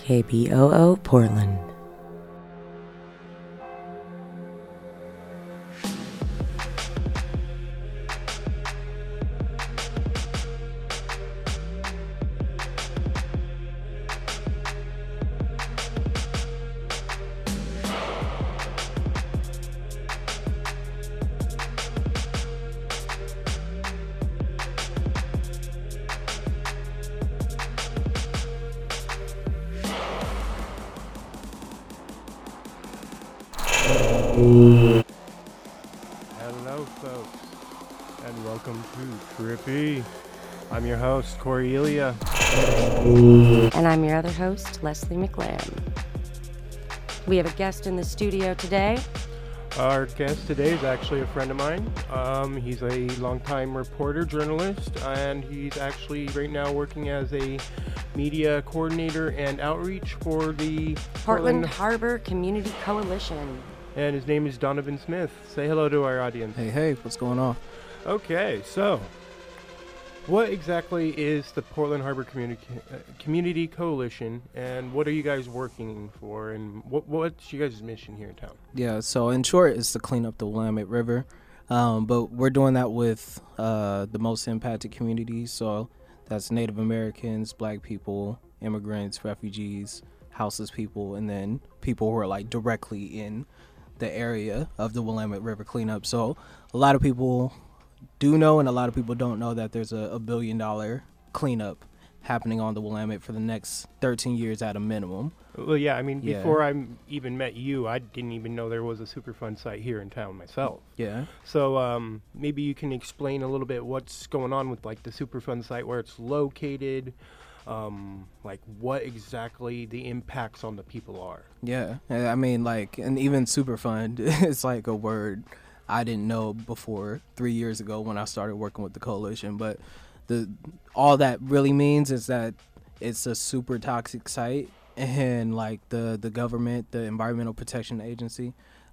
KBOO Portland. Hello, folks, and welcome to Trippy. I'm your host, Corey Elia. And I'm your other host, Leslie McLam. We have a guest in the studio today. Our guest today is actually a friend of mine. He's a longtime reporter, journalist, and he's actually right now working as a media coordinator and outreach for the Portland Harbor Community Coalition. And his name is Donovan Smith. Say hello to our audience. Hey, what's going on? Okay, so what exactly is the Portland Harbor Community Coalition, and what are you guys working for, and what's your guys' mission here in town? Yeah, so in short, it's to clean up the Willamette River, but we're doing that with the most impacted communities, so that's Native Americans, Black people, immigrants, refugees, houseless people, and then people who are like directly in the area of the Willamette River cleanup. So a lot of people do know, and a lot of people don't know that there's a $1 billion cleanup happening on the Willamette for the next 13 years at a minimum. Well, yeah, I mean, before I even met you, I didn't even know there was a Superfund site here in town myself. Yeah. So maybe you can explain a little bit what's going on with like the Superfund site, where it's located, like what exactly the impacts on the people are. Yeah, I mean, like, and even Superfund is like a word I didn't know before 3 years ago when I started working with the coalition. But all that really means is that it's a super toxic site, and like the government, the Environmental Protection Agency,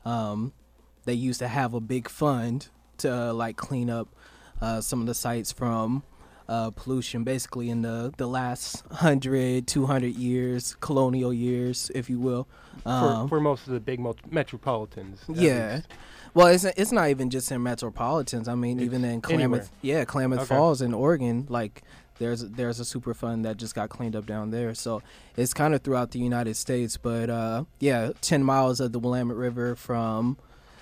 they used to have a big fund to like clean up some of the sites from pollution, basically in the last 100, 200 years, colonial years, if you will. For most of the big metropolitans. Yeah. Well, it's not even just in metropolitans. I mean, even in Klamath, Klamath Falls in Oregon, like there's a Superfund that just got cleaned up down there. So it's kind of throughout the United States. But 10 miles of the Willamette River from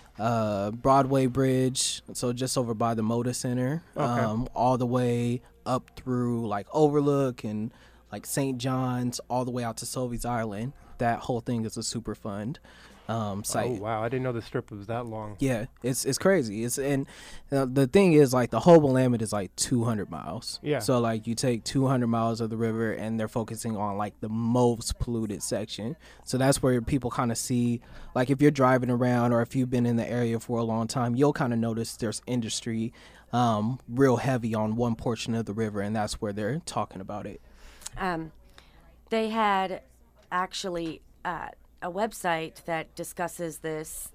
Broadway Bridge, so just over by the Moda Center, all the way up through like Overlook and like St. John's, all the way out to Sovie's Island. That whole thing is a Superfund site. Oh wow, I didn't know the strip was that long. Yeah, it's crazy. The thing is, like, the whole Willamette is like 200 miles. Yeah. So like you take 200 miles of the river and they're focusing on like the most polluted section. So that's where people kind of see, like, if you're driving around or if you've been in the area for a long time, you'll kind of notice there's industry real heavy on one portion of the river, and that's where they're talking about it. They had actually a website that discusses this.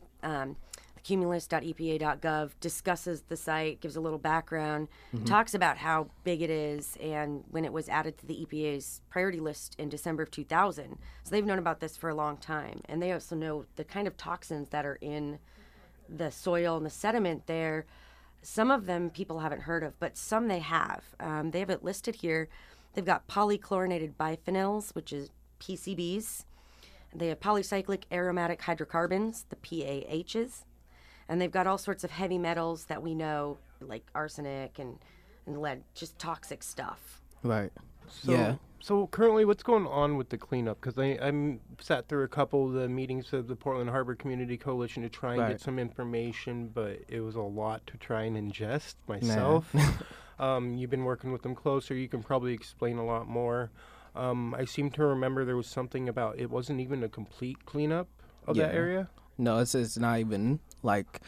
Cumulus.epa.gov discusses the site, gives a little background, talks about how big it is, and when it was added to the EPA's priority list in December of 2000. So they've known about this for a long time, and they also know the kind of toxins that are in the soil and the sediment there. Some of them people haven't heard of, but some they have. They have it listed here. They've got polychlorinated biphenyls, which is PCBs. They have polycyclic aromatic hydrocarbons, the PAHs. And they've got all sorts of heavy metals that we know, like arsenic and lead, just toxic stuff. Right. So currently, what's going on with the cleanup? Because I sat through a couple of the meetings of the Portland Harbor Community Coalition to try and get some information, but it was a lot to try and ingest myself. You've been working with them closer. You can probably explain a lot more. I seem to remember there was something about it wasn't even a complete cleanup of that area. No, it's not even like,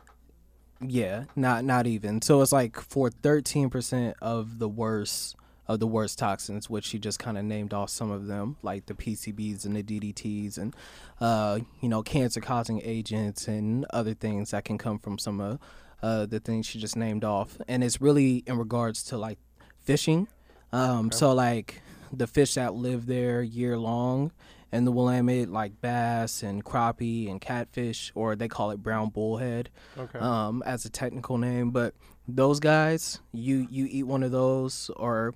not even. So it's like for 13% of the worst toxins, which she just kind of named off some of them, like the PCBs and the DDTs and cancer-causing agents and other things that can come from some of the things she just named off. And it's really in regards to like fishing. So like the fish that live there year long in the Willamette, like bass and crappie and catfish, or they call it brown bullhead, as a technical name. But those guys, you eat one of those, or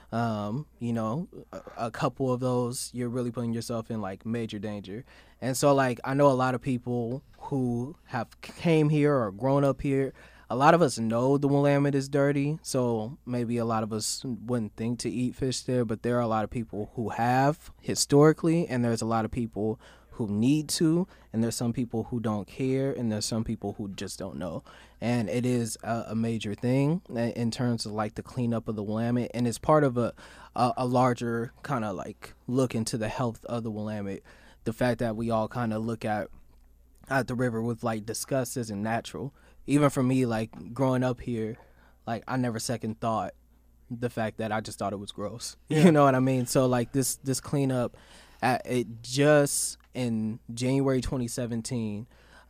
a couple of those, you're really putting yourself in like major danger. And so like I know a lot of people who have came here or grown up here. A lot of us know the Willamette is dirty, so maybe a lot of us wouldn't think to eat fish there, but there are a lot of people who have historically, and there's a lot of people who need to, and there's some people who don't care, and there's some people who just don't know. And it is a major thing in terms of like the cleanup of the Willamette, and it's part of a larger kind of like look into the health of the Willamette. The fact that we all kind of look at the river with like disgust isn't natural. Even for me, like growing up here, like I never second thought the fact that I just thought it was gross. Yeah. You know what I mean? So like this cleanup, it just in January 2017,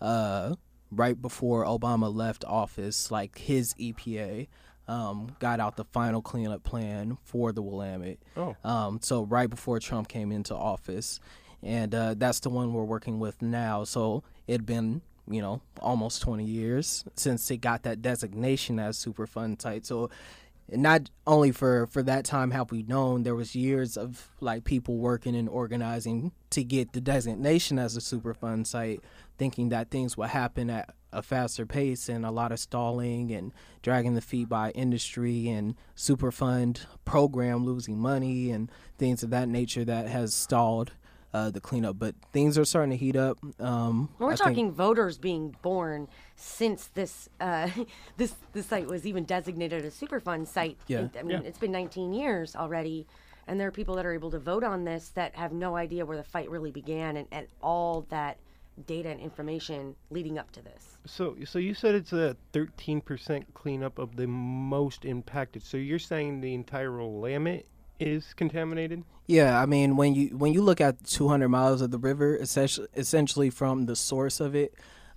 right before Obama left office, like his EPA got out the final cleanup plan for the Willamette. So right before Trump came into office, and that's the one we're working with now. So it'd been almost 20 years since it got that designation as Superfund site. So not only for that time have we known, there was years of like people working and organizing to get the designation as a Superfund site, thinking that things would happen at a faster pace, and a lot of stalling and dragging the feet by industry and Superfund program losing money and things of that nature that has stalled the cleanup. But things are starting to heat up. We're talking voters being born since this site was even designated a Superfund site. Yeah. It's been 19 years already, and there are people that are able to vote on this that have no idea where the fight really began and all that data and information leading up to this. So you said it's a 13% cleanup of the most impacted. So you're saying the entire Willamette is contaminated? Yeah, I mean, when you look at 200 miles of the river, essentially from the source of it,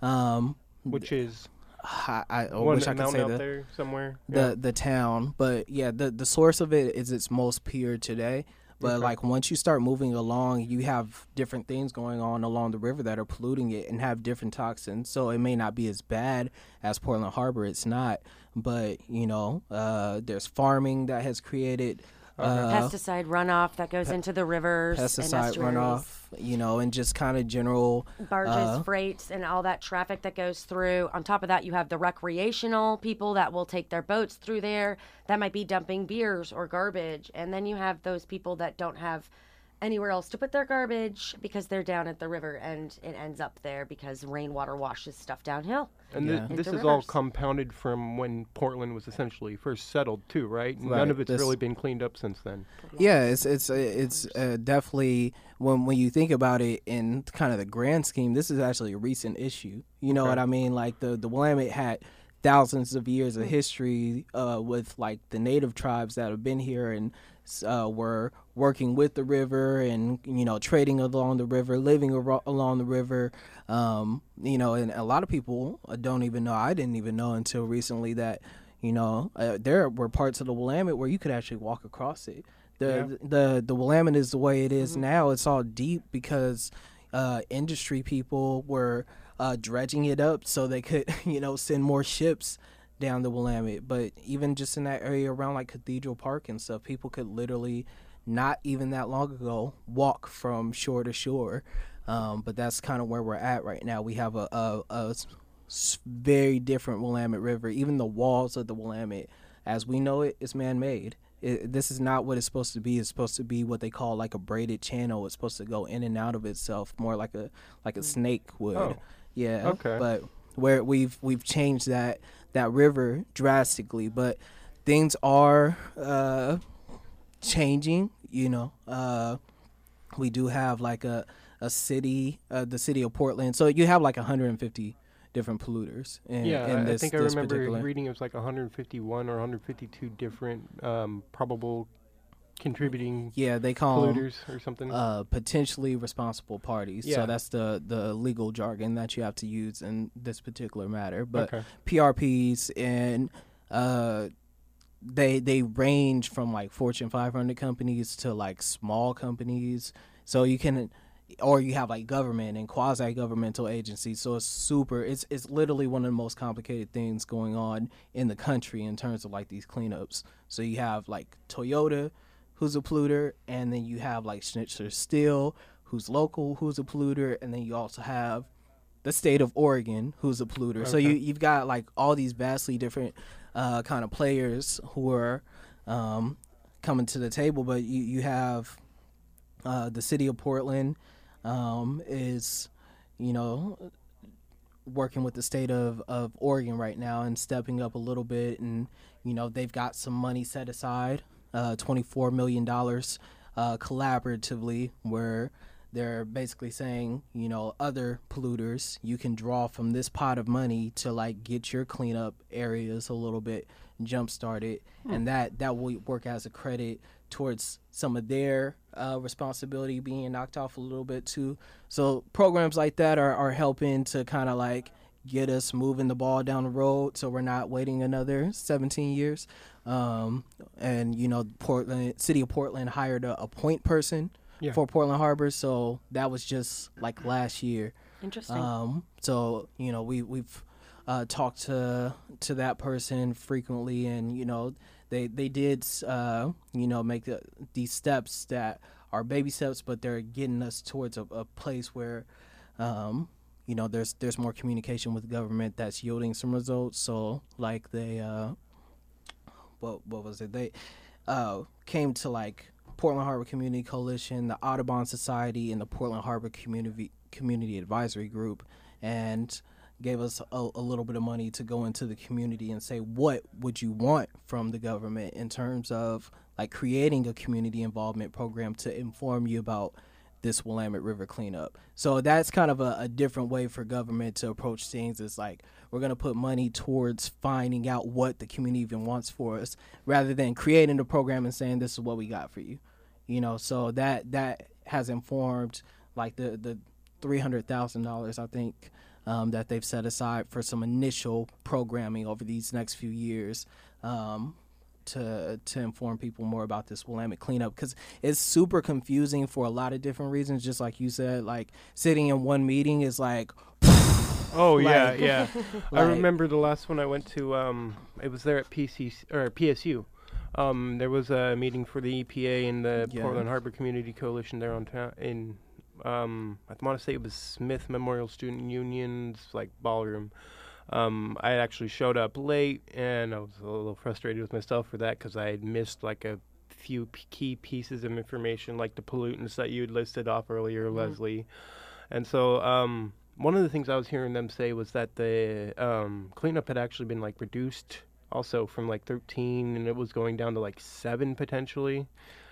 which is I wish I could say out there somewhere. The town, but yeah, the source of it is its most pure today. But like once you start moving along, you have different things going on along the river that are polluting it and have different toxins. So it may not be as bad as Portland Harbor. It's not, but there's farming that has created. Pesticide runoff that goes into the rivers. Pesticide runoff, and just kind of general barges, freights, and all that traffic that goes through. On top of that, you have the recreational people that will take their boats through there that might be dumping beers or garbage. And then you have those people that don't have anywhere else to put their garbage because they're down at the river, and it ends up there because rainwater washes stuff downhill. And this is all compounded from when Portland was essentially first settled too, right? None of it's really been cleaned up since then. Yeah, it's definitely, when you think about it in kind of the grand scheme, this is actually a recent issue. You know what I mean? Like the Willamette had thousands of years of history with like the native tribes that have been here and were working with the river and trading along the river, living along the river, and a lot of people don't even know. I didn't even know until recently that there were parts of the Willamette where you could actually walk across it. The Willamette is the way it is now. It's all deep because industry people were dredging it up so they could send more ships down the Willamette. But even just in that area around like Cathedral Park and stuff, people could literally not even that long ago walk from shore to shore. But that's kind of where we're at right now. We have a very different Willamette River. Even the walls of the Willamette, as we know it, is man-made. This is not what it's supposed to be. It's supposed to be what they call like a braided channel. It's supposed to go in and out of itself, more like a snake would. Oh. Yeah. Okay. But where we've changed that river drastically, but things are changing. We do have like a city, the city of Portland. So you have like 150 different polluters. I think I remember reading it was like 151 or 152 different probable contributing they call polluters or something. Potentially responsible parties. So that's the legal jargon that you have to use in this particular matter. But PRPs and they range from like Fortune 500 companies to like small companies. So you can, or you have like government and quasi-governmental agencies. So it's literally one of the most complicated things going on in the country in terms of like these cleanups. So you have like Toyota, who's a polluter, and then you have like Schnitzer Steel, who's local, who's a polluter, and then you also have the state of Oregon, who's a polluter. Okay. So you've got like all these vastly different kind of players who are coming to the table, but you have the city of Portland is, working with the state of Oregon right now and stepping up a little bit, and they've got some money set aside, $24 million collaboratively, where they're basically saying, other polluters, you can draw from this pot of money to like get your cleanup areas a little bit jump started, and that will work as a credit towards some of their responsibility being knocked off a little bit too. So programs like that are helping to kind of like get us moving the ball down the road, so we're not waiting another 17 years. And City of Portland hired a point person for Portland Harbor, so that was just like last year. Interesting. So we've talked to that person frequently, and they did make these steps that are baby steps, but they're getting us towards a place where there's more communication with the government that's yielding some results. So like they what was it, they came to like Portland Harbor Community Coalition, the Audubon Society, and the Portland Harbor Community Advisory Group, and gave us a little bit of money to go into the community and say, what would you want from the government in terms of like creating a community involvement program to inform you about this Willamette River cleanup. So that's kind of a different way for government to approach things. It's like, we're going to put money towards finding out what the community even wants for us, rather than creating a program and saying, this is what we got for you. So that has informed like the $300,000, I think, that they've set aside for some initial programming over these next few years, to inform people more about this Willamette cleanup, because it's super confusing for a lot of different reasons. Just like you said, like sitting in one meeting is like, oh like, yeah. Like, I remember the last one I went to. It was there at PSU. There was a meeting for the EPA and the Portland Harbor Community Coalition there on town in. I want to say it was Smith Memorial Student Union's like ballroom. I actually showed up late, and I was a little frustrated with myself for that, because I had missed like a few key pieces of information, like the pollutants that you had listed off earlier, Leslie. And so one of the things I was hearing them say was that the cleanup had actually been like reduced also from like 13, and it was going down to like 7 potentially.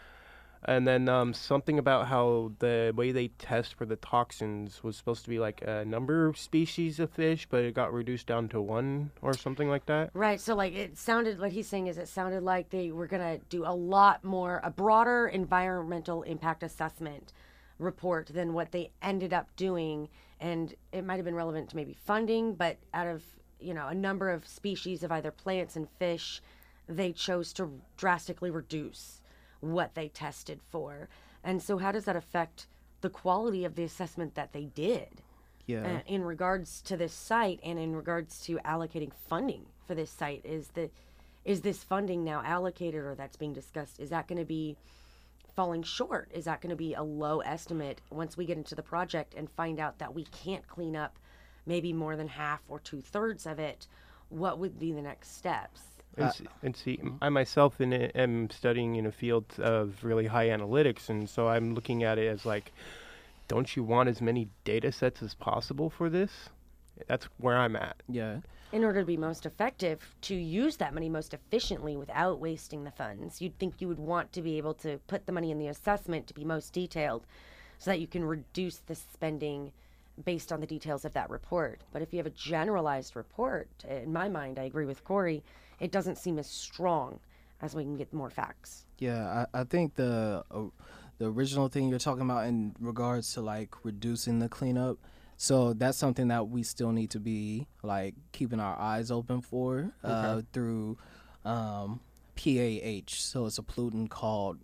And then something about how the way they test for the toxins was supposed to be like a number of species of fish, but it got reduced down to 1 or something like that. Right. So like it sounded, what he's saying is it sounded like they were going to do a broader environmental impact assessment report than what they ended up doing. And it might have been relevant to maybe funding, but out of, a number of species of either plants and fish, they chose to drastically reduce what they tested for. And so how does that affect the quality of the assessment that they did in regards to this site, and in regards to allocating funding for this site? Is this funding now allocated, or that's being discussed, is that going to be falling short? Is that going to be a low estimate once we get into the project and find out that we can't clean up maybe more than half or 2/3 of it? What would be the next steps? And see, I myself am studying in a field of really high analytics, and so I'm looking at it as like, don't you want as many data sets as possible for this? That's where I'm at. Yeah. In order to be most effective, to use that money most efficiently without wasting the funds, you'd think you would want to be able to put the money in the assessment to be most detailed, so that you can reduce the spending based on the details of that report. But if you have a generalized report, in my mind, I agree with Corey, it doesn't seem as strong as we can get more facts. Yeah, I think the original thing you're talking about in regards to like reducing the cleanup, so that's something that we still need to be like keeping our eyes open for through PAH. So it's a pollutant called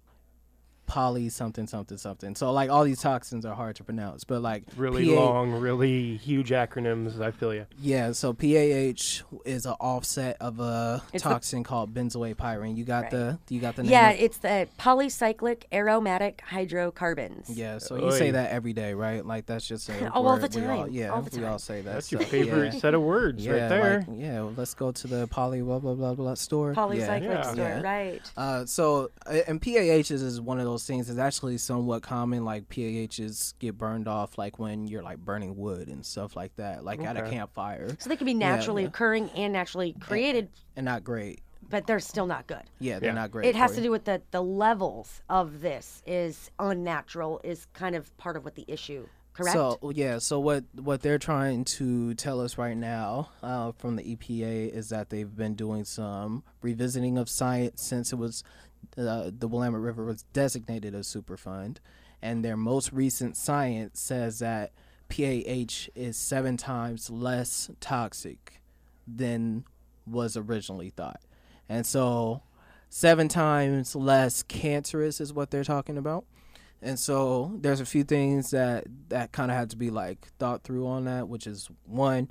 poly something something something. So like all these toxins are hard to pronounce, but like really long, really huge acronyms. I feel you. Yeah, so PAH is an offset of a toxin called benzoate-pyrene. You got the name? Yeah, it's the polycyclic aromatic hydrocarbons. Yeah, so you say that every day, right? Like that's just a all word the time. all the time. We all say that. That's your favorite set of words right there. Like, let's go to the poly blah blah blah blah store. Polycyclic store, right? So and PAHs is one of those things is actually somewhat common. Like PAHs get burned off like when you're like burning wood and stuff like that, like at a campfire. So they can be naturally occurring and naturally created, and not great. But they're still not good. Yeah, they're not great. It has to do with the levels of this is unnatural is kind of part of what the issue. Correct? So what they're trying to tell us right now from the EPA is that they've been doing some revisiting of science since it was the Willamette River was designated a Superfund, and their most recent science says that PAH is 7 times less toxic than was originally thought, and so 7 times less cancerous is what they're talking about. And so there's a few things that kind of had to be like thought through on that, which is one,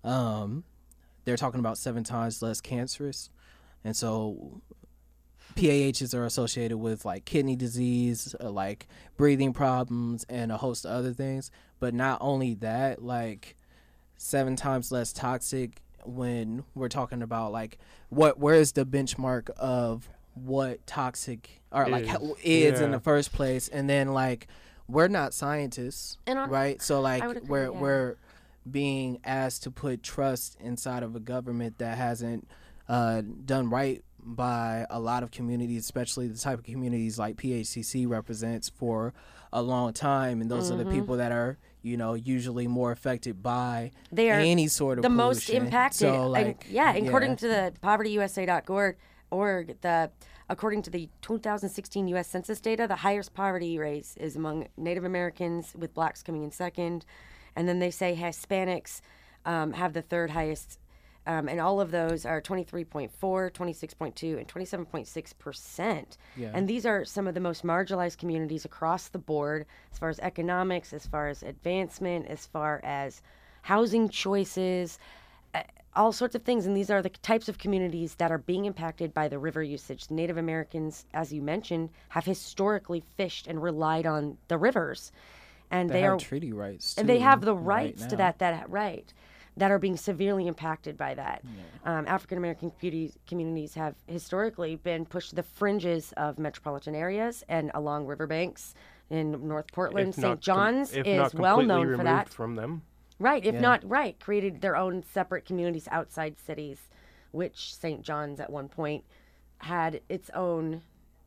they're talking about 7 times less cancerous. And so PAHs are associated with like kidney disease, like breathing problems, and a host of other things. But not only that, like 7 times less toxic when we're talking about like where is the benchmark of what toxic or like is in the first place, and then like we're not scientists, right? So like we're being asked to put trust inside of a government that hasn't done right by a lot of communities, especially the type of communities like PHCC represents for a long time, and those are the people that are usually more affected by any sort of the pollution. Most impacted. So like, according to the povertyusa.org. According to the 2016 U.S. Census data, the highest poverty rate is among Native Americans, with blacks coming in second. And then they say Hispanics have the third highest. And all of those are 23.4, 26.2, and 27.6%. Yeah. And these are some of the most marginalized communities across the board, as far as economics, as far as advancement, as far as housing choices, all sorts of things. And these are the types of communities that are being impacted by the river usage. Native Americans, as you mentioned, have historically fished and relied on the rivers. And they have are treaty rights, too, and they have the rights to that are being severely impacted by that. Yeah. African American communities have historically been pushed to the fringes of metropolitan areas and along riverbanks in North Portland. St. John's is well known for that. From them. Right, if not created their own separate communities outside cities, which St. John's at one point had its own,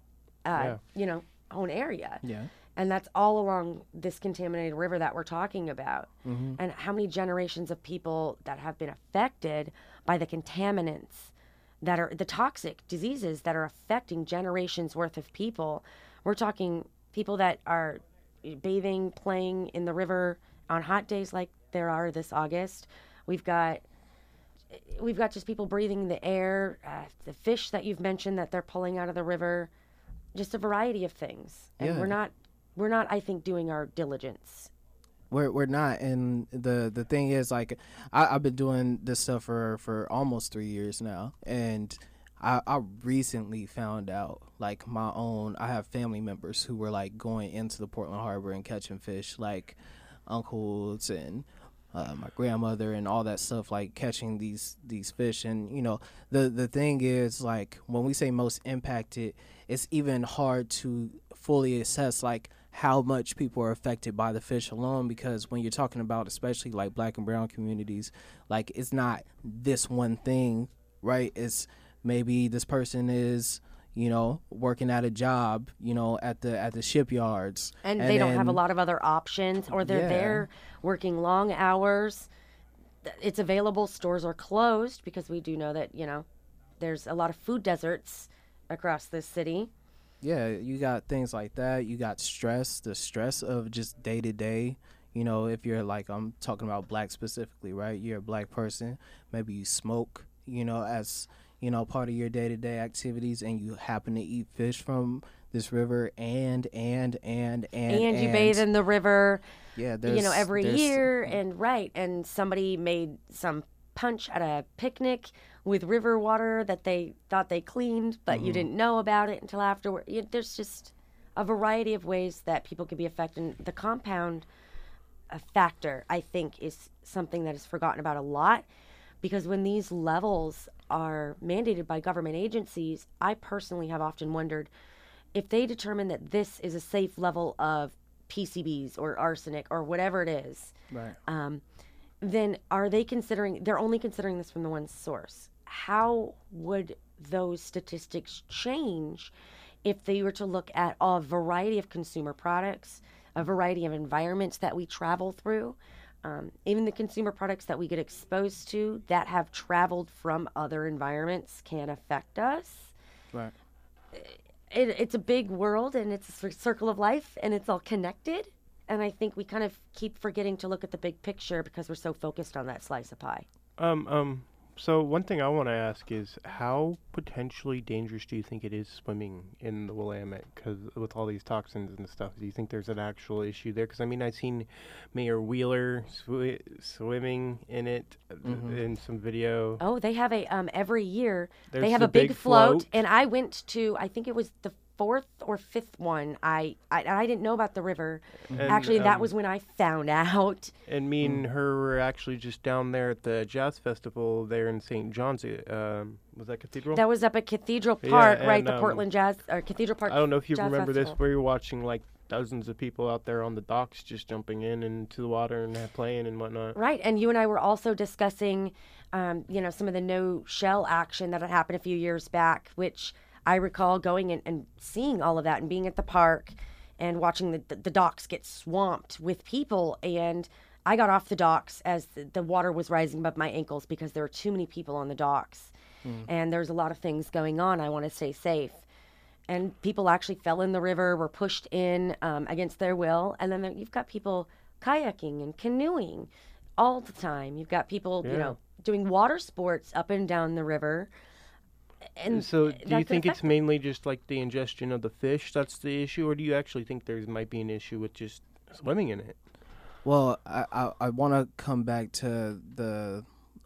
own area. Yeah. And that's all along this contaminated river that we're talking about. Mm-hmm. And how many generations of people that have been affected by the contaminants that are the toxic diseases that are affecting generations worth of people. We're talking people that are bathing, playing in the river on hot days like there are this August. We've got just people breathing the air, the fish that you've mentioned that they're pulling out of the river, just a variety of things. And we're not, I think, doing our diligence. We're not, and the thing is, like, I've been doing this stuff for almost 3 years now, and I recently found out, like, I have family members who were, like, going into the Portland Harbor and catching fish, like uncles and my grandmother and all that stuff, like catching these fish. And the thing is, like, when we say most impacted, it's even hard to fully assess like how much people are affected by the fish alone, because when you're talking about especially like Black and brown communities, like it's not this one thing, right? It's maybe this person is working at a job, at the shipyards. And they don't have a lot of other options, or they're there working long hours. It's available. Stores are closed because we do know that, there's a lot of food deserts across this city. Yeah, you got things like that. You got the stress of just day to day. If you're like, I'm talking about Black specifically, right? You're a Black person. Maybe you smoke, as part of your day-to-day activities, and you happen to eat fish from this river, and you bathe in the river, every year, and somebody made some punch at a picnic with river water that they thought they cleaned, but you didn't know about it until afterward. There's just a variety of ways that people can be affected. And the compound factor, I think, is something that is forgotten about a lot, because when these levels are mandated by government agencies, I personally have often wondered if they determine that this is a safe level of PCBs or arsenic or whatever it is, right. Then are they considering, they're only considering this from the one source. How would those statistics change if they were to look at a variety of consumer products, a variety of environments that we travel through, even the consumer products that we get exposed to that have traveled from other environments can affect us? Right. It's a big world, and it's a circle of life, and it's all connected. And I think we kind of keep forgetting to look at the big picture because we're so focused on that slice of pie. So one thing I want to ask is, how potentially dangerous do you think it is swimming in the Willamette? Because with all these toxins and stuff, do you think there's an actual issue there? Because, I mean, I've seen Mayor Wheeler swimming in it in some video. Oh, they have every year, There's they have the a big float. float. And I went to, I think it was the fourth or fifth one. I didn't know about the river. And, Actually, that was when I found out. And me and her were actually just down there at the Jazz Festival there in St. John's. Was that Cathedral? That was up at Cathedral Park, right? and, The Portland Jazz, or Cathedral Park. I don't know if you Jazz remember Festival. this, where you're watching like dozens of people out there on the docks just jumping into the water and playing and whatnot. Right, and you and I were also discussing, some of the no-shell action that had happened a few years back, which I recall going and seeing all of that and being at the park and watching the docks get swamped with people. And I got off the docks as the water was rising above my ankles because there were too many people on the docks. And there's a lot of things going on. I want to stay safe. And people actually fell in the river, were pushed in against their will. And then you've got people kayaking and canoeing all the time. You've got people, doing water sports up and down the river. And so do you think it's mainly just like the ingestion of the fish that's the issue, or do you actually think there might be an issue with just swimming in it? Well, I want to come back to the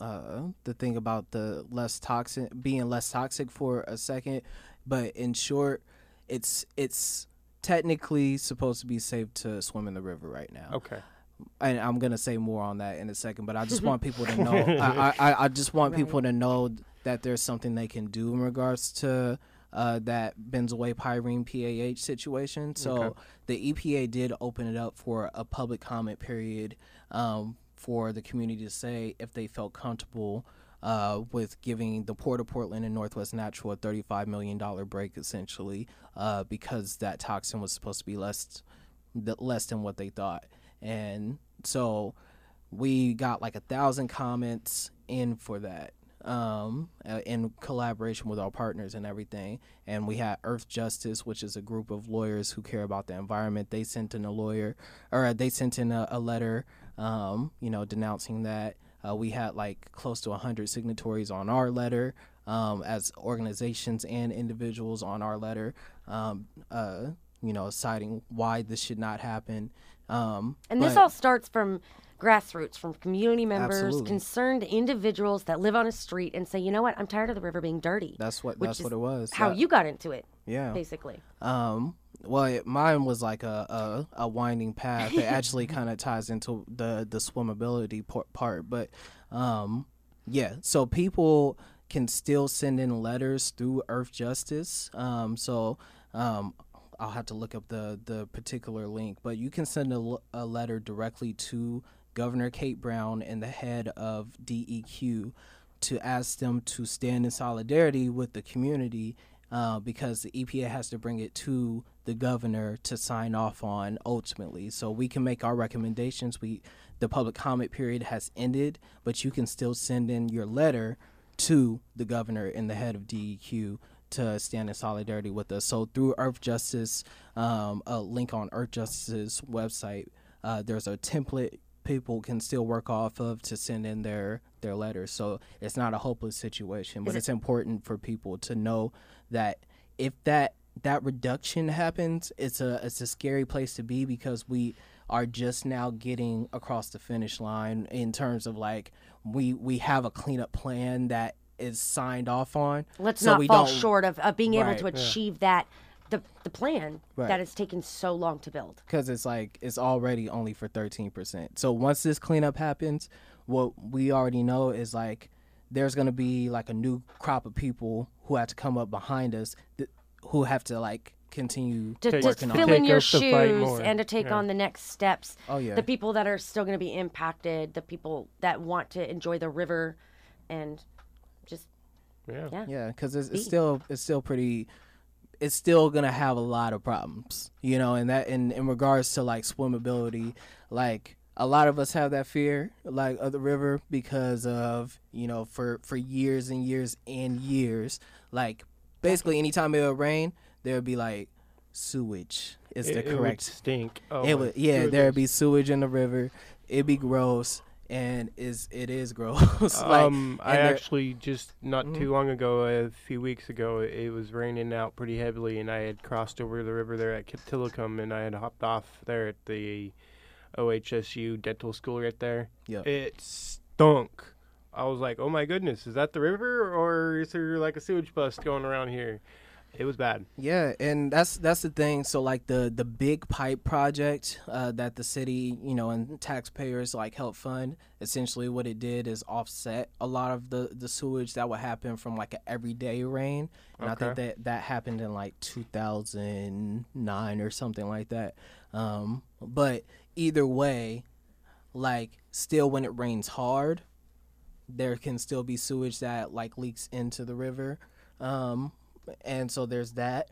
thing about the being less toxic for a second, but in short, it's technically supposed to be safe to swim in the river right now. Okay. And I'm gonna say more on that in a second, but I just want people to know. I just want people to know that there's something they can do in regards to that benzoate pyrene PAH situation. So the EPA did open it up for a public comment period for the community to say if they felt comfortable with giving the Port of Portland and Northwest Natural a $35 million break, essentially, because that toxin was supposed to be less than what they thought. And so we got like 1,000 comments in for that, in collaboration with our partners and everything. And we had Earth Justice, which is a group of lawyers who care about the environment. They sent in a letter, denouncing that. We had like close to 100 signatories on our letter, as organizations and individuals on our letter, citing why this should not happen. And this all starts from grassroots, from community members, Absolutely. concerned individuals that live on a street and say, you know what, I'm tired of the river being dirty. That's what it was. How you got into it, yeah, basically. Well, mine was like a winding path. It actually kind of ties into the swimmability part, but so people can still send in letters through Earth Justice. I'll have to look up the particular link, but you can send a letter directly to Governor Kate Brown and the head of DEQ to ask them to stand in solidarity with the community, because the EPA has to bring it to the governor to sign off on ultimately. So we can make our recommendations. The public comment period has ended, but you can still send in your letter to the governor and the head of DEQ to stand in solidarity with us. So through Earth Justice, a link on Earth Justice's website, there's a template people can still work off of to send in their letters. So it's not a hopeless situation, but it's important for people to know that if that reduction happens, it's a scary place to be, because we are just now getting across the finish line in terms of like we have a cleanup plan that is signed off on. Let's not fall short of being able to achieve that the plan that has taken so long to build. Because it's like it's already only for 13%. So once this cleanup happens, what we already know is like there's going to be like a new crop of people who have to come up behind us who have to like continue to working on fill in your shoes and to take on the next steps. Oh yeah. The people that are still going to be impacted, the people that want to enjoy the river and just because it's still pretty. It's still gonna have a lot of problems, you know, and that in regards to like swimmability, like a lot of us have that fear like of the river because of, you know, for years and years and years, like basically anytime it would rain, there would be like sewage is the correct. It would stink. Oh, it would, there would be sewage in the river. It'd be gross. And it is gross. I actually just not too long ago, a few weeks ago, it was raining out pretty heavily, and I had crossed over the river there at Tillicum, and I had hopped off there at the OHSU dental school right there. Yeah, it stunk. I was like, oh my goodness, is that the river, or is there like a sewage bust going around here? It was bad. Yeah, and that's the thing. So like the big pipe project that the city, you know, and taxpayers like help fund, essentially what it did is offset a lot of the sewage that would happen from like an everyday rain. And I think that happened in like 2009 or something like that. But either way, like still when it rains hard, there can still be sewage that like leaks into the river. And so there's that,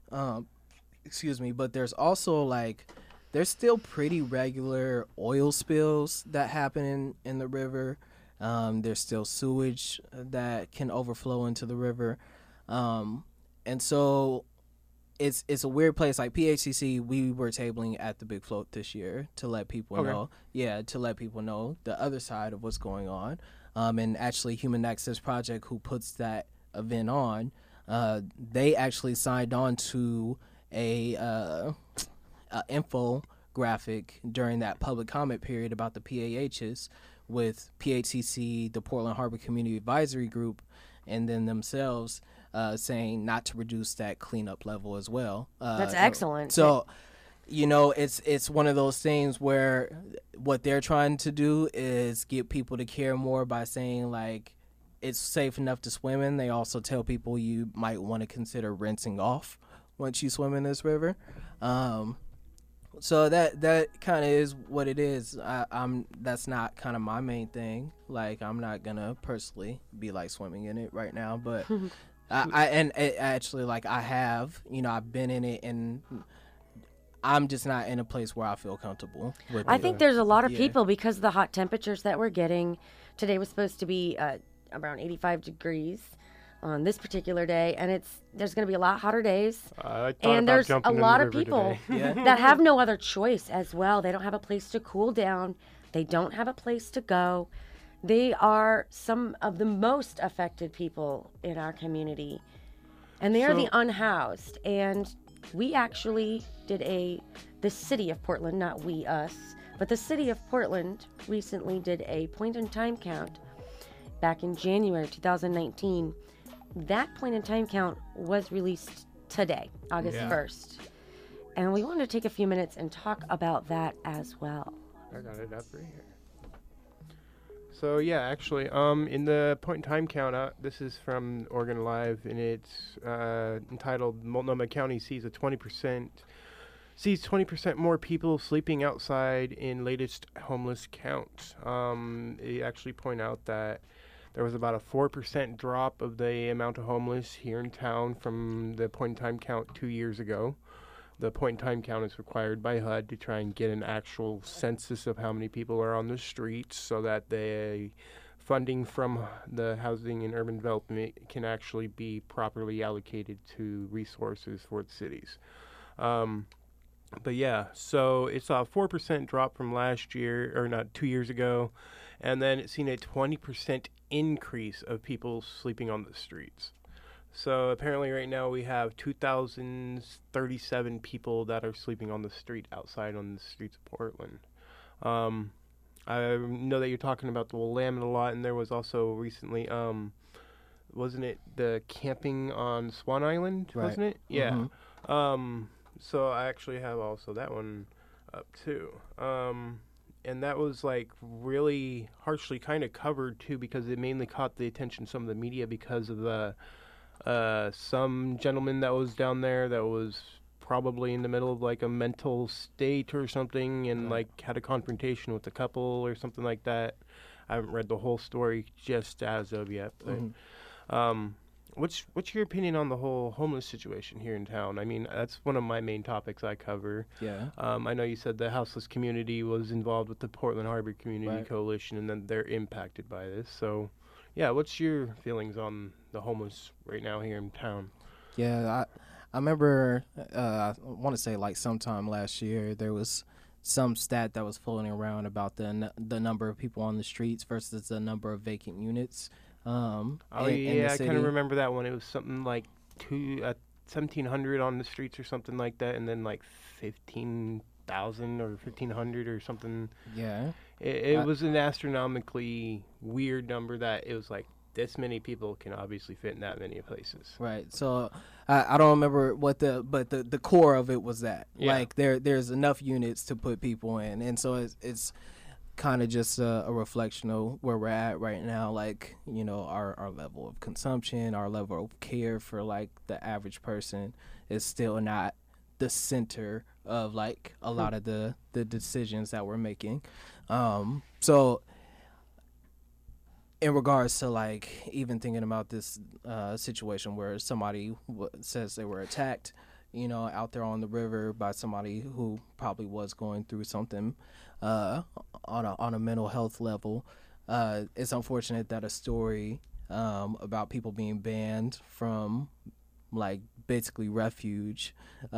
but there's also like, there's still pretty regular oil spills that happen in the river. There's still sewage that can overflow into the river. And so it's a weird place. Like PHCC, we were tabling at the Big Float this year to let people know. Yeah, to let people know the other side of what's going on. And actually Human Access Project, who puts that event on, they actually signed on to a infographic during that public comment period about the PAHs with PHCC, the Portland Harbor Community Advisory Group, and then themselves saying not to reduce that cleanup level as well. That's excellent. So, you know, it's one of those things where what they're trying to do is get people to care more by saying like, it's safe enough to swim in. They also tell people you might want to consider rinsing off once you swim in this river. So that kind of is what it is. That's not kind of my main thing. Like I'm not gonna personally be like swimming in it right now, but I have, you know, I've been in it and I'm just not in a place where I feel comfortable with I think there's a lot of people because of the hot temperatures that we're getting. Today was supposed to be around 85 degrees on this particular day, and there's going to be a lot hotter days. And there's a lot of people that have no other choice as well. They don't have a place to cool down. They don't have a place to go. They are some of the most affected people in our community, and they are the unhoused. And we actually did the city of Portland, not we, us, but the city of Portland recently did a point-in-time count back in January 2019. That point-in-time count was released today, August 1st. And we wanted to take a few minutes and talk about that as well. I got it up right here. So, yeah, actually, in the point-in-time count, this is from Oregon Live, and it's entitled Multnomah County sees 20% more people sleeping outside in latest homeless count. They actually point out that there was about a 4% drop of the amount of homeless here in town from the point-in-time count 2 years ago. The point-in-time count is required by HUD to try and get an actual census of how many people are on the streets so that the funding from the Housing and Urban Development can actually be properly allocated to resources for the cities. But yeah, so it saw a 4% drop from last year, or not 2 years ago, and then it's seen a 20% increase of people sleeping on the streets. So apparently, right now we have 2,037 people that are sleeping on the street outside on the streets of Portland. Um, I know that you're talking about the Willamette a lot, and there was also recently, wasn't it the camping on Swan Island? Right. Wasn't it? Yeah. So I actually have also that one up too. And that was like really harshly kind of covered too, because it mainly caught the attention of some of the media because of the some gentleman that was down there that was probably in the middle of like a mental state or something, and Right. like had a confrontation with a couple or something like that. I haven't read the whole story just as of yet, but what's your opinion on the whole homeless situation here in town? I mean, that's one of my main topics I cover. Yeah. I know you said the houseless community was involved with the Portland Harbor Community Right. Coalition, and then they're impacted by this. So, yeah, what's your feelings on the homeless right now here in town? Yeah, I remember, I want to say like sometime last year, there was some stat that was floating around about the number of people on the streets versus the number of vacant units. Oh in the yeah, I kind of city. remember that one. It was something like 1,700 on the streets or something like that, and then like 15,000 or 1,500 or something. Yeah. It I- was an astronomically weird number that it was like this many people can obviously fit in that many places. Right. So I don't remember what the core of it was that. Yeah. Like there's enough units to put people in, and so it's kind of just a reflection of where we're at right now. Like, you know, our level of consumption, our level of care for like the average person is still not the center of like a lot of the decisions that we're making. So in regards to like even thinking about this situation where somebody says they were attacked, you know, out there on the river by somebody who probably was going through something on a mental health level, it's unfortunate that a story about people being banned from like basically refuge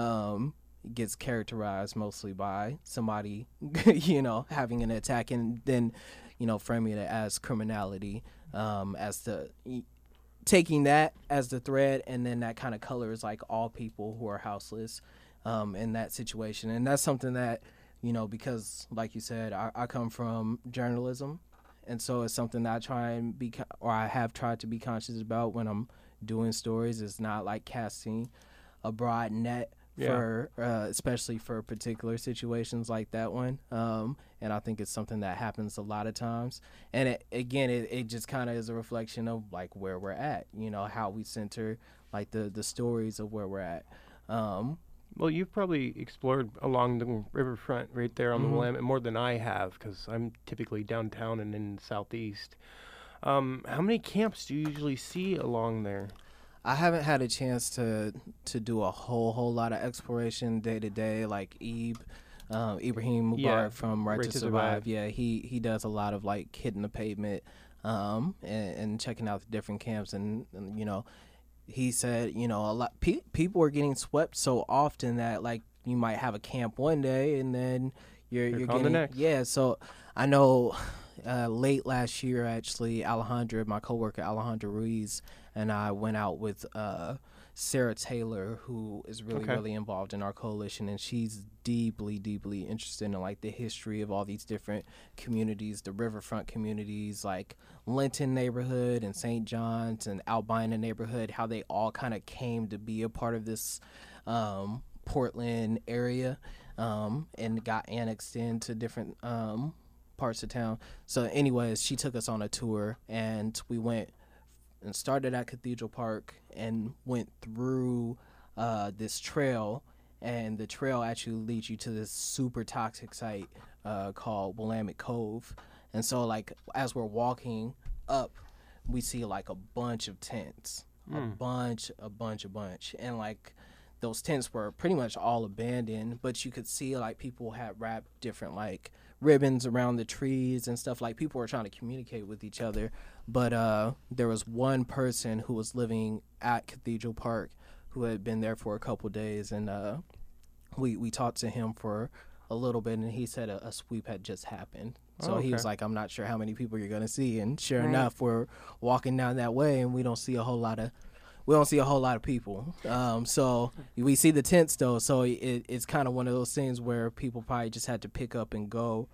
gets characterized mostly by somebody you know, having an attack, and then, you know, framing it as criminality, as the taking that as the thread, and then that kind of colors like all people who are houseless in that situation. And that's something that, you know, because like you said, I come from journalism, and so it's something that I try and be, or I have tried to be conscious about when I'm doing stories. It's not like casting a broad net for especially for particular situations like that one, and I think it's something that happens a lot of times, and it just kind of is a reflection of like where we're at, you know, how we center like the stories of where we're at. Well, you've probably explored along the riverfront right there on the Willamette more than I have, because I'm typically downtown and in the southeast. How many camps do you usually see along there? I haven't had a chance to do a whole lot of exploration day to day, like Ibrahim Mubarak from Right to Survive. Yeah, he does a lot of like hitting the pavement, and checking out the different camps, and you know, he said, you know, a lot people are getting swept so often that like you might have a camp one day and then you're on the getting next. So I know late last year actually, my coworker Alejandra Ruiz and I went out with Sarah Taylor, who is really involved in our coalition, and she's deeply interested in like the history of all these different communities, the riverfront communities like Linton neighborhood and St. John's and Albina neighborhood, how they all kind of came to be a part of this Portland area, and got annexed into different parts of town. So anyways, she took us on a tour, and we went and started at Cathedral Park and went through this trail, and the trail actually leads you to this super toxic site called Willamette Cove. And so like as we're walking up, we see like a bunch of tents, a bunch, and like those tents were pretty much all abandoned, but you could see like people had wrapped different like ribbons around the trees and stuff. Like people were trying to communicate with each other, but there was one person who was living at Cathedral Park who had been there for a couple days, and we talked to him for a little bit, and he said a sweep had just happened. So he was like, I'm not sure how many people you're going to see. And sure enough, we're walking down that way, and we don't see a whole lot of people. So we see the tents, though. So it's kind of one of those things where people probably just had to pick up and go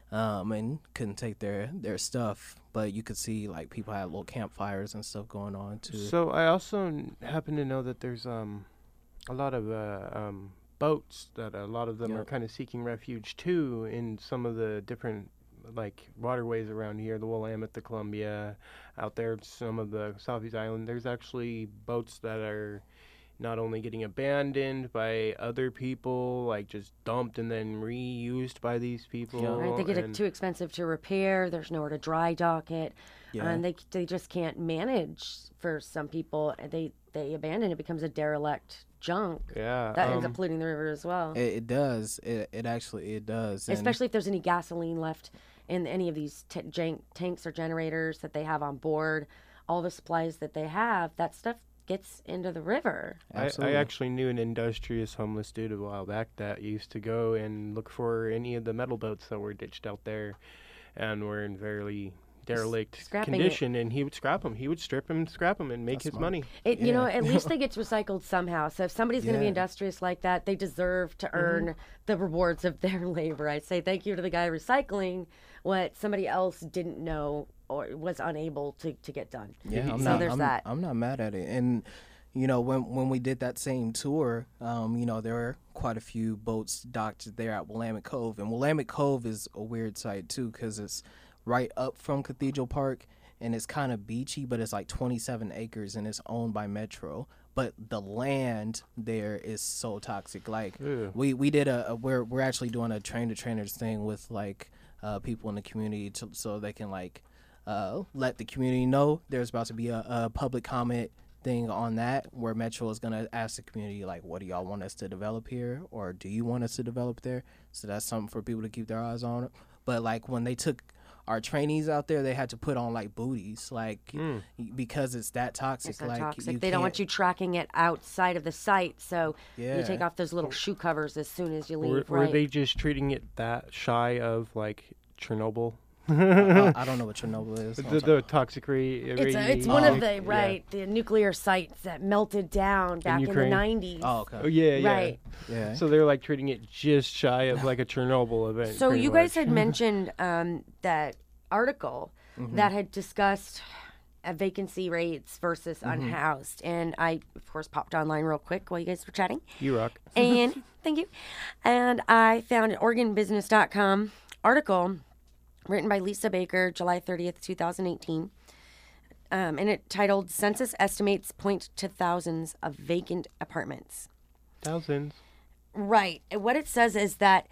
and couldn't take their stuff. But you could see, like, people had little campfires and stuff going on, too. So I also happen to know that there's a lot of boats that a lot of them are kind of seeking refuge, too, in some of the different like waterways around here, the Willamette, the Columbia, out there, some of the Southeast Island. There's actually boats that are not only getting abandoned by other people, like just dumped and then reused by these people. Yeah. Right, they get it too expensive to repair. There's nowhere to dry dock it, and they just can't manage. For some people, they abandon it, becomes a derelict junk. Yeah, that ends up polluting the river as well. It does. It actually does. Especially if there's any gasoline left in any of these tanks or generators that they have on board, all the supplies that they have, that stuff gets into the river. I actually knew an industrious homeless dude a while back that used to go and look for any of the metal boats that were ditched out there and were in very derelict condition, and he would scrap them. He would strip them, scrap them, and make his money. You know, at least they get recycled somehow. So if somebody's going to be industrious like that, they deserve to earn the rewards of their labor. I say thank you to the guy recycling what somebody else didn't know or was unable to get done. Yeah, I'm not mad at it. And you know, when we did that same tour, you know, there were quite a few boats docked there at Willamette Cove, and Willamette Cove is a weird site too because it's right up from Cathedral Park, and it's kind of beachy, but it's like 27 acres, and it's owned by Metro. But the land there is so toxic. Like we did we're actually doing a train to trainers thing with like people in the community so they can like let the community know there's about to be a public comment thing on that where Metro is going to ask the community, like, what do y'all want us to develop here, or do you want us to develop there? So that's something for people to keep their eyes on. But like when they took our trainees out there, they had to put on like booties, like because it's that toxic. It's so like toxic. They don't want you tracking it outside of the site, so you take off those little shoe covers as soon as you leave. Were they just treating it that shy of like Chernobyl? I don't know what Chernobyl is. The toxic it's one of the the nuclear sites that melted down back in the 90s. Oh, okay. Oh, yeah. Right. Yeah. So they're like treating it just shy of like a Chernobyl event. So you guys had mentioned that article that had discussed vacancy rates versus unhoused, and I of course popped online real quick while you guys were chatting. You rock. And thank you. And I found an OregonBusiness.com article written by Lisa Baker, July 30th, 2018. And it titled, Census Estimates Point to Thousands of Vacant Apartments. Thousands. Right. And what it says is that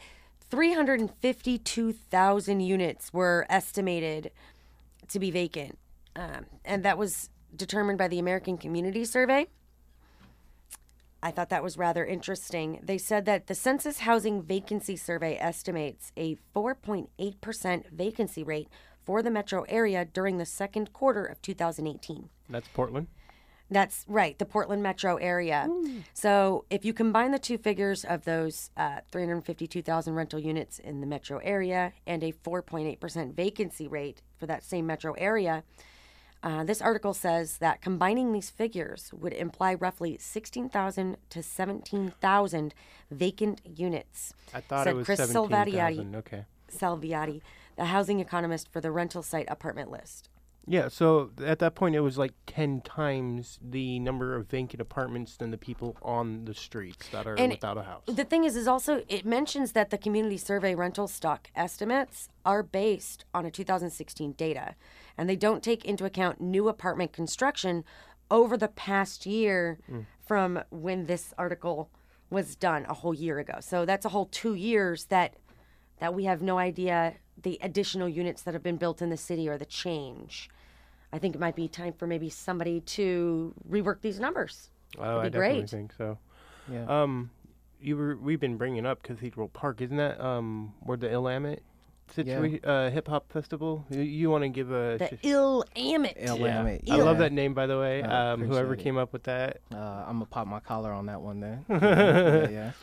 352,000 units were estimated to be vacant. And that was determined by the American Community Survey. I thought that was rather interesting. They said that the Census Housing Vacancy Survey estimates a 4.8% vacancy rate for the metro area during the second quarter of 2018. That's Portland? That's right, the Portland metro area. So if you combine the two figures of those 352,000 rental units in the metro area and a 4.8% vacancy rate for that same metro area, this article says that combining these figures would imply roughly 16,000 to 17,000 vacant units. I thought it was 17,000. Okay. Salviati, the housing economist for the rental site apartment list. Yeah, so at that point it was like 10 times the number of vacant apartments than the people on the streets that are without a house. The thing is also it mentions that the community survey rental stock estimates are based on a 2016 data, and they don't take into account new apartment construction over the past year from when this article was done a whole year ago. So that's a whole 2 years that we have no idea the additional units that have been built in the city or the change. I think it might be time for maybe somebody to rework these numbers. Oh, I definitely think so. Yeah. We've been bringing up Cathedral Park. Isn't that where the Illamit hip hop festival? You want to give a the Illamit. Illamit. I love that name, by the way. Whoever came up with that. I'm gonna pop my collar on that one there. Yeah.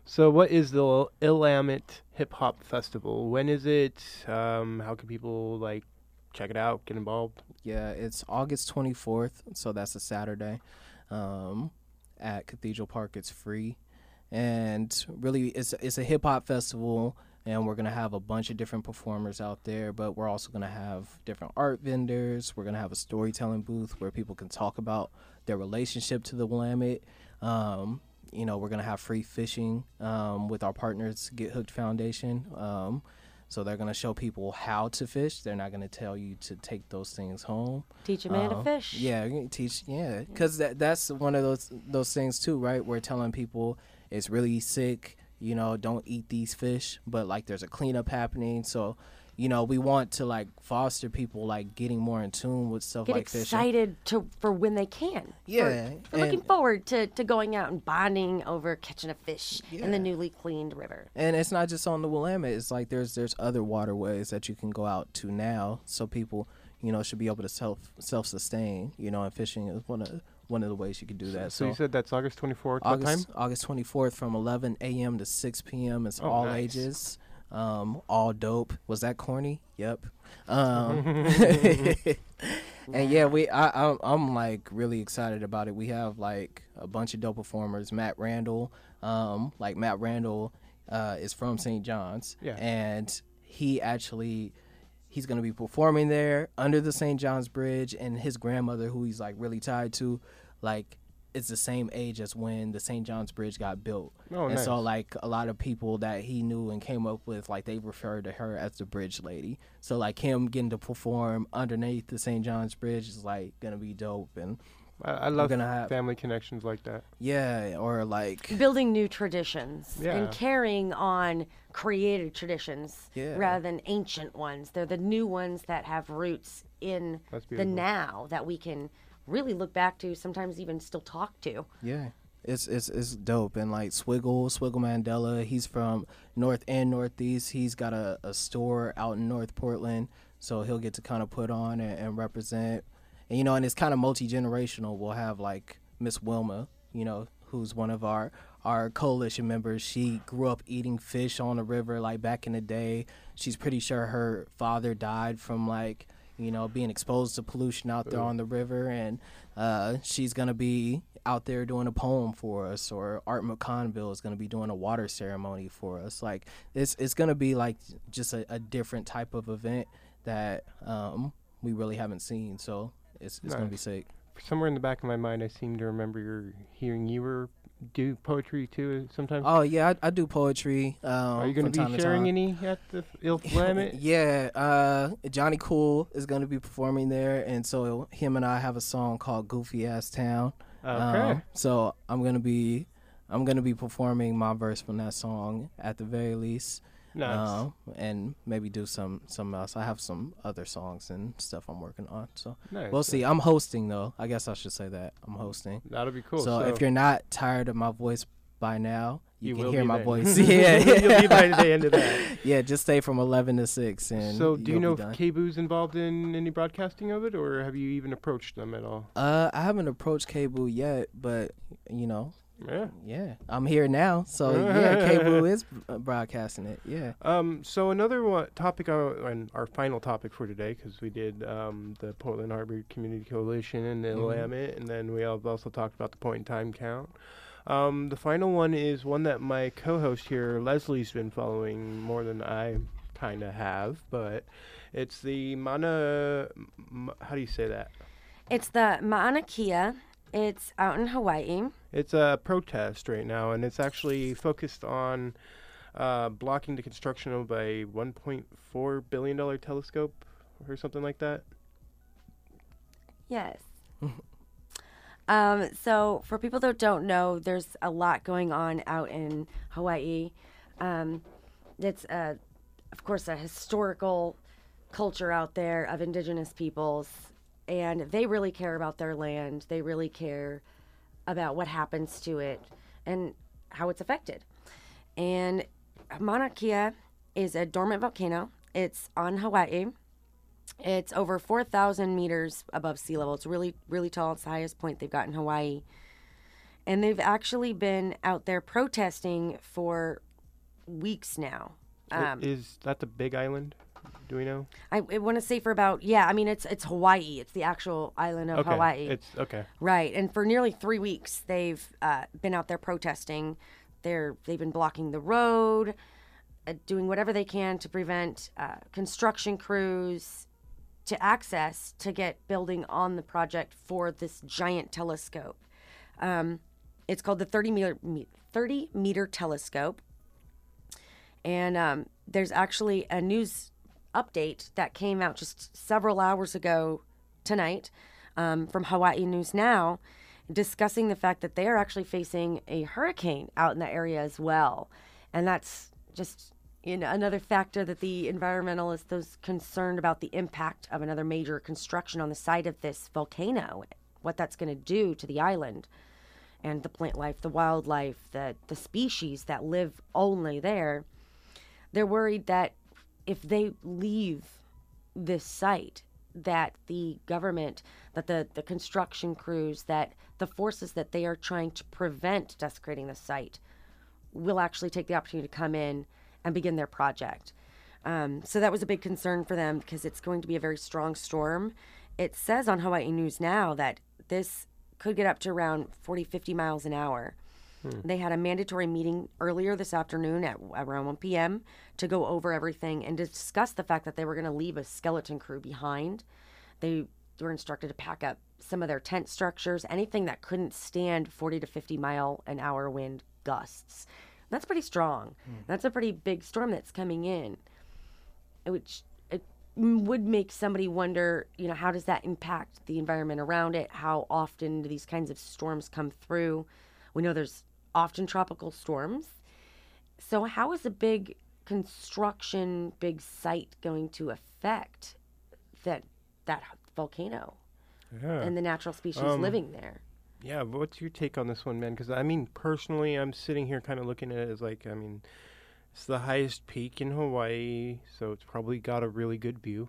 So what is the Illamit Hip Hop Festival? When is it? How can people like check it out, get involved? Yeah, it's August 24th, so that's a Saturday. At Cathedral Park, it's free, and really, it's a hip hop festival, and we're gonna have a bunch of different performers out there. But we're also gonna have different art vendors. We're gonna have a storytelling booth where people can talk about their relationship to the Willamette. We're gonna have free fishing with our partners, Get Hooked Foundation. So they're going to show people how to fish. They're not going to tell you to take those things home. Teach a man to fish. Yeah, because that's one of those things too, right? We're telling people it's really sick, don't eat these fish, but like there's a cleanup happening. So, we want to like foster people like getting more in tune with stuff like fishing. Get excited for when they can. Yeah. For looking forward to going out and bonding over catching a fish in the newly cleaned river. And it's not just on the Willamette. It's like there's other waterways that you can go out to now. So people, should be able to self-sustain, and fishing is one of the ways you can do that. So you said that's August 24th. What time? August 24th from 11 a.m. to 6 p.m. It's all ages. All dope. Was that corny? Yep. And yeah, I'm like really excited about it. We have like a bunch of dope performers. Matt Randall is from St. John's, and he's gonna be performing there under the St. John's Bridge, and his grandmother, who he's like really tied to, like, it's the same age as when the St. John's Bridge got built. Oh, nice. So like a lot of people that he knew and came up with, like, they referred to her as the bridge lady. So like him getting to perform underneath the St. John's Bridge is like gonna be dope. And I love family connections like that. Yeah, or like building new traditions and carrying on created traditions rather than ancient ones. They're the new ones that have roots in the now that we can really look back to, sometimes even still talk to. Yeah, it's dope. And like Swiggle Mandela, he's from North and Northeast. He's got a store out in North Portland, so he'll get to kind of put on and represent. And, and it's kind of multi-generational. We'll have like Miss Wilma, who's one of our coalition members. She grew up eating fish on the river, like back in the day. She's pretty sure her father died from like, being exposed to pollution out there on the river, and she's going to be out there doing a poem for us, or Art McConville is going to be doing a water ceremony for us. Like, it's going to be like just a different type of event that we really haven't seen, so it's going to be sick. Somewhere in the back of my mind, I seem to remember hearing you do poetry too sometimes. Oh yeah, I do poetry. Are you going to be sharing any at the Illamit? Yeah, Johnny Cool is going to be performing there, and so him and I have a song called "Goofy Ass Town." Okay. So I'm gonna be performing my verse from that song at the very least. Nice. And maybe do some else. I have some other songs and stuff I'm working on. So nice. We'll see. I'm hosting though. I guess I should say that. I'm hosting. That'll be cool. So if you're not tired of my voice by now, you can hear my voice. Yeah. You'll be by the end of that. Yeah, just stay from 11 to 6. And so do you know if KBOO's involved in any broadcasting of it, or have you even approached them at all? I haven't approached KBOO yet, but Yeah, I'm here now, so KBOO is broadcasting it. Yeah. So another topic, and our final topic for today, because we did the Portland Harbor Community Coalition and the Illamit, and then we have also talked about the point in time count. The final one is one that my co-host here, Leslie's been following more than I kind of have, but it's the how do you say that? It's the Mauna Kea. It's out in Hawaii. It's a protest right now, and it's actually focused on blocking the construction of a $1.4 billion telescope or something like that. Yes. So for people that don't know, there's a lot going on out in Hawaii. It's, of course, a historical culture out there of indigenous peoples. And they really care about their land. They really care about what happens to it and how it's affected. And Mauna Kea is a dormant volcano. It's on Hawaii. It's over 4,000 meters above sea level. It's really, really tall. It's the highest point they've got in Hawaii. And they've actually been out there protesting for weeks now. Is that the Big Island? Do we know? I want to say for about, I mean, it's Hawaii. It's the actual island of Hawaii. It's okay. Right. And for nearly 3 weeks, they've been out there protesting. They've been blocking the road, doing whatever they can to prevent construction crews to access to get building on the project for this giant telescope. It's called the 30 meter telescope. And there's actually a news update that came out just several hours ago tonight from Hawaii News Now, discussing the fact that they are actually facing a hurricane out in that area as well. And that's just another factor that the environmentalists, those concerned about the impact of another major construction on the site of this volcano, what that's going to do to the island and the plant life, the wildlife, the species that live only there. They're worried that if they leave this site, that the government, that the construction crews, that the forces that they are trying to prevent desecrating the site will actually take the opportunity to come in and begin their project. So that was a big concern for them because it's going to be a very strong storm. It says on Hawaii News Now that this could get up to around 40, 50 miles an hour. They had a mandatory meeting earlier this afternoon at around 1 p.m. to go over everything and discuss the fact that they were going to leave a skeleton crew behind. They were instructed to pack up some of their tent structures, anything that couldn't stand 40 to 50 mile an hour wind gusts. That's pretty strong. That's a pretty big storm that's coming in, which it would make somebody wonder, how does that impact the environment around it? How often do these kinds of storms come through? We know there's often tropical storms. So how is a big construction, big site going to affect that volcano and the natural species living there? Yeah, what's your take on this one, man? Because, I mean, personally, I'm sitting here kind of looking at it as like, I mean, it's the highest peak in Hawaii, so it's probably got a really good view.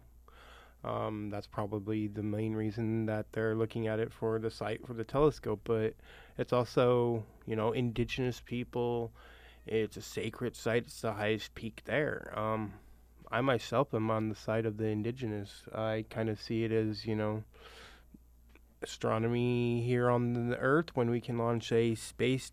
That's probably the main reason that they're looking at it for the site for the telescope, but it's also, indigenous people. It's a sacred site. It's the highest peak there. I myself am on the side of the indigenous. I kind of see it as, astronomy here on the Earth when we can launch a space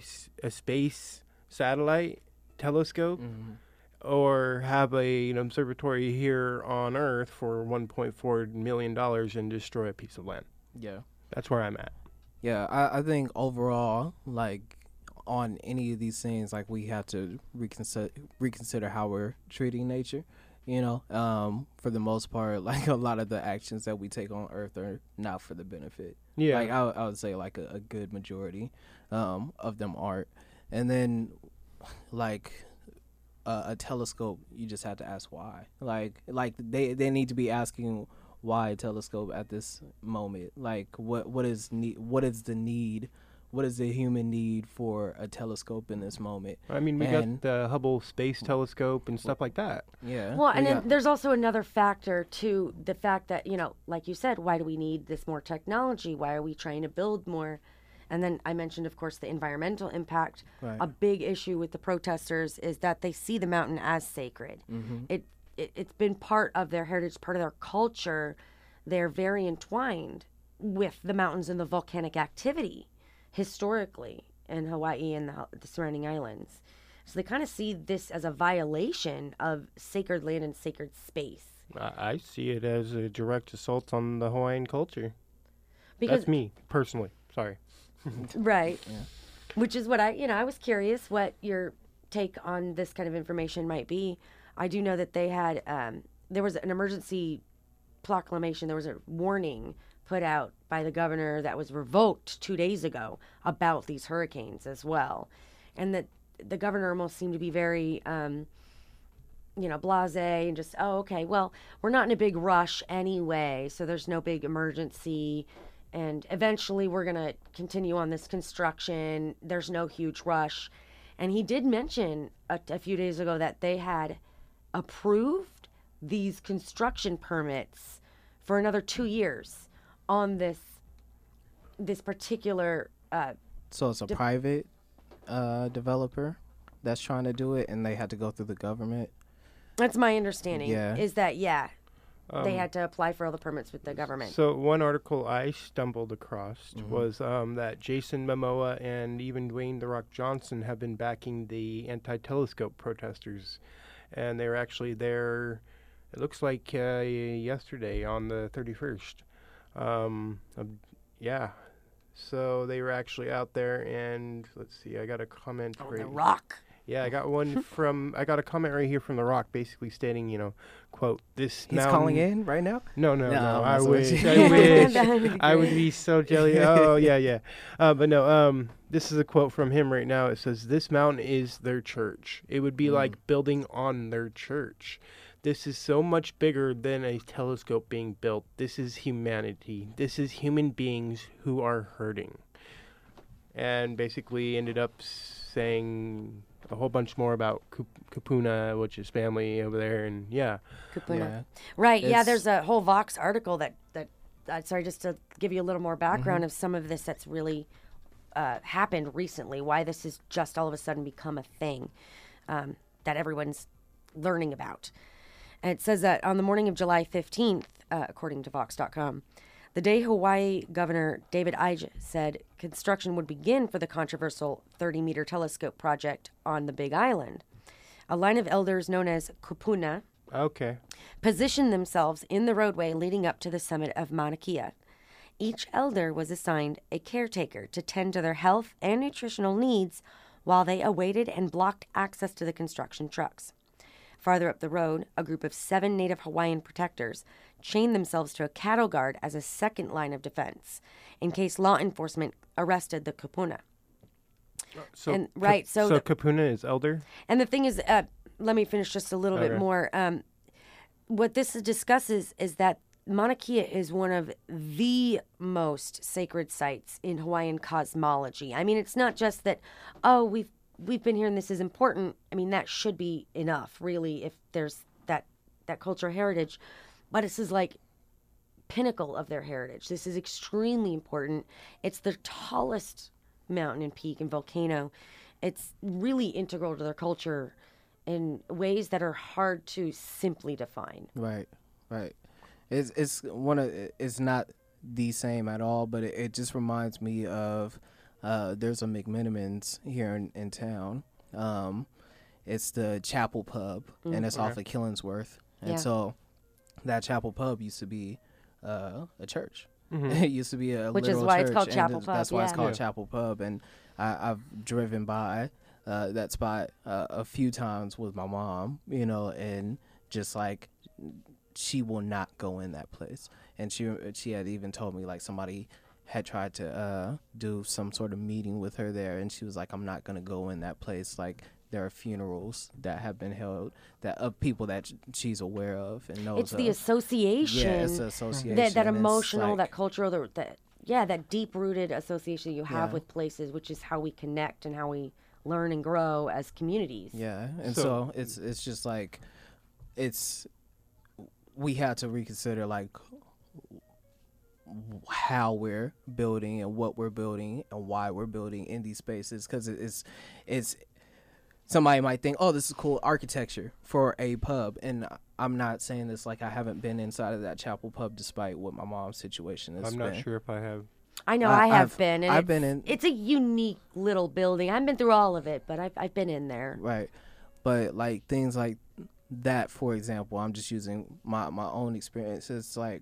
satellite telescope. Or have an observatory here on Earth for $1.4 million and destroy a piece of land. Yeah. That's where I'm at. Yeah, I think overall, like, on any of these things, like, we have to reconsider how we're treating nature. For the most part, like, a lot of the actions that we take on Earth are not for the benefit. Yeah. Like, I would say, like, a good majority of them aren't. And then, like, a telescope, you just have to ask why. Like they need to be asking why a telescope at this moment. Like, what is the need? What is the human need for a telescope in this moment? I mean, we got the Hubble Space Telescope and stuff like that. Yeah. Well, and then there's also another factor to the fact that, like you said, why do we need this more technology? Why are we trying to build more? And then I mentioned, of course, the environmental impact. Right. A big issue with the protesters is that they see the mountain as sacred. It's been part of their heritage, part of their culture. They're very entwined with the mountains and the volcanic activity historically in Hawaii and the surrounding islands. So they kind of see this as a violation of sacred land and sacred space. I see it as a direct assault on the Hawaiian culture. Because, that's me, personally. Sorry. Right. Yeah. Which is what I was curious what your take on this kind of information might be. I do know that they had, there was an emergency proclamation, there was a warning put out by the governor that was revoked 2 days ago about these hurricanes as well. And that the governor almost seemed to be very, blasé and just, okay, well, we're not in a big rush anyway, so there's no big emergency. And eventually we're going to continue on this construction. There's no huge rush. And he did mention a few days ago that they had approved these construction permits for another 2 years on this particular So it's a private developer that's trying to do it, and they had to go through the government. That's my understanding. Yeah. Is that they had to apply for all the permits with the government. So one article I stumbled across was that Jason Momoa and even Dwayne "The Rock" Johnson have been backing the anti-telescope protesters, and they were actually there. It looks like yesterday on the 31st. Yeah. So they were actually out there, and let's see, I got a comment. The Rock. Yeah, I got I got a comment right here from The Rock, basically stating, quote, this He's calling in right now? No, I that's wish. what I wish. I would be so jelly. Oh, yeah. But no, this is a quote from him right now. It says, this mountain is their church. It would be like building on their church. This is so much bigger than a telescope being built. This is humanity. This is human beings who are hurting. And basically ended up saying a whole bunch more about Kupuna, which is family over there, and Kupuna. Yeah. Right, there's a whole Vox article that sorry, just to give you a little more background of some of this that's really happened recently, why this has just all of a sudden become a thing that everyone's learning about. And it says that on the morning of July 15th, according to Vox.com, the day Hawaii Governor David Ige said construction would begin for the controversial 30-meter telescope project on the Big Island, a line of elders known as Kupuna positioned themselves in the roadway leading up to the summit of Mauna Kea. Each elder was assigned a caretaker to tend to their health and nutritional needs while they awaited and blocked access to the construction trucks. Farther up the road, a group of 7 Native Hawaiian protectors chained themselves to a cattle guard as a second line of defense in case law enforcement arrested the Kupuna. So Kupuna is elder? And the thing is, let me finish just a little bit more. What this discusses is that Mauna Kea is one of the most sacred sites in Hawaiian cosmology. I mean, it's not just that, we've been here and this is important. I mean, that should be enough, really, if there's that cultural heritage. But this is like pinnacle of their heritage. This is extremely important. It's the tallest mountain and peak and volcano. It's really integral to their culture in ways that are hard to simply define. Right. It's not the same at all, but it just reminds me of there's a McMenamins here in town. It's the Chapel Pub, and it's off of Killingsworth. And so that Chapel Pub used to be a church. It used to be a which literal is why church, it's called Chapel Pub. That's why it's called Chapel Pub. And I've driven by that spot a few times with my mom, and just like she will not go in that place. And she had even told me like somebody had tried to do some sort of meeting with her there, and she was like, I'm not going to go in that place. Like, there are funerals that have been held of people that she's aware of and knows. It's the association. Yeah, it's the association. That emotional, that cultural, that deep-rooted association you have with places, which is how we connect and how we learn and grow as communities. Yeah, and so it's just like we had to reconsider like how we're building and what we're building and why we're building in these spaces, because it's somebody might think, oh, this is cool architecture for a pub, and I'm not saying this like I haven't been inside of that Chapel Pub despite what my mom's situation is. I'm not sure if I have. I know I have been. And I've been in. It's a unique little building. I haven't been through all of it, but I've been in there. Right, but like things like that, for example, I'm just using my own experience. It's like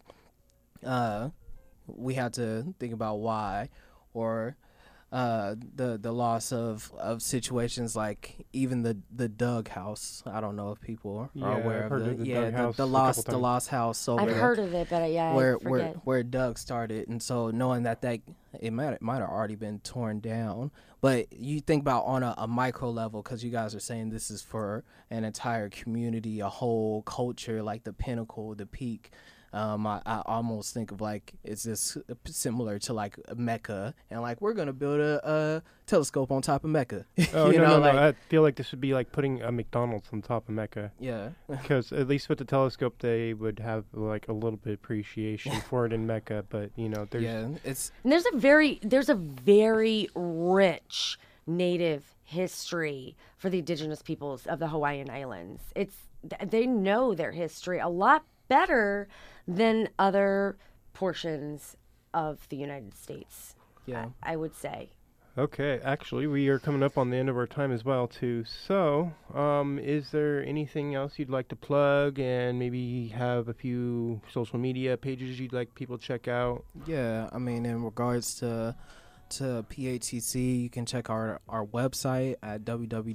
we had to think about why, or the loss of situations like even the Doug House. I don't know if people are aware of the lost house over I've there. heard of it, but I forget. where Doug started, and so knowing that it might have already been torn down, but you think about on a micro level, because you guys are saying this is for an entire community, a whole culture, like the pinnacle, the peak. I almost think of like, is this similar to like Mecca, and like we're gonna build a telescope on top of Mecca. Oh, you no, know, no, like, no. I feel like this would be like putting a McDonald's on top of Mecca. Yeah. Because at least with the telescope, they would have like a little bit appreciation for it in Mecca. But there's And there's a very rich native history for the indigenous peoples of the Hawaiian Islands. They know their history a lot better than other portions of the United States. Yeah, I would say. Okay, actually, we are coming up on the end of our time as well, too. So, is there anything else you'd like to plug, and maybe have a few social media pages you'd like people to check out? Yeah, I mean, in regards to PHCC, you can check our website at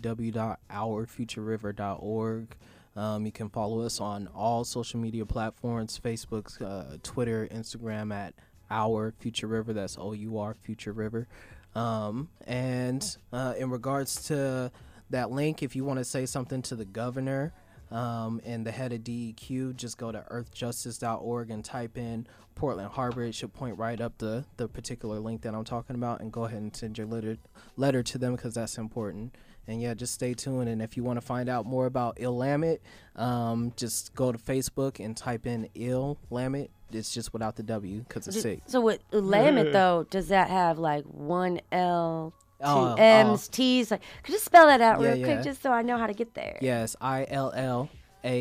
www.ourfutureriver.org. You can follow us on all social media platforms, Facebook, Twitter, Instagram at Our Future River. That's OUR Future River. And in regards to that link, if you want to say something to the governor and the head of DEQ, just go to earthjustice.org and type in Portland Harbor. It should point right up the particular link that I'm talking about, and go ahead and send your letter to them, because that's important. And yeah, just stay tuned. And if you want to find out more about Illamit, just go to Facebook and type in Illamit. It's just without the W, because it's sick. So with Illamit, though, does that have like one L, two M's, T's? Like, could you spell that out real quick, just so I know how to get there? Yes, ILLAMETTE.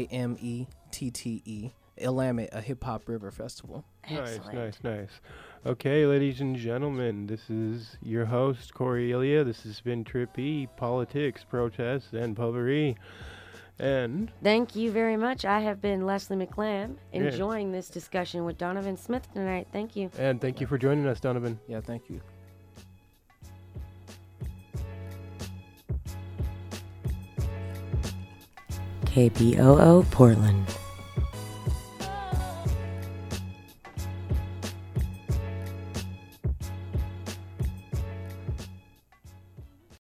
Illamit, a hip hop river festival. Nice. Okay, ladies and gentlemen, this is your host, Corey Ilya. This has been Trippy, Politics, Protests, and Potpourri. And thank you very much. I have been Leslie McLam, enjoying this discussion with Donovan Smith tonight. Thank you. And thank you for joining us, Donovan. Yeah, thank you. KBOO Portland.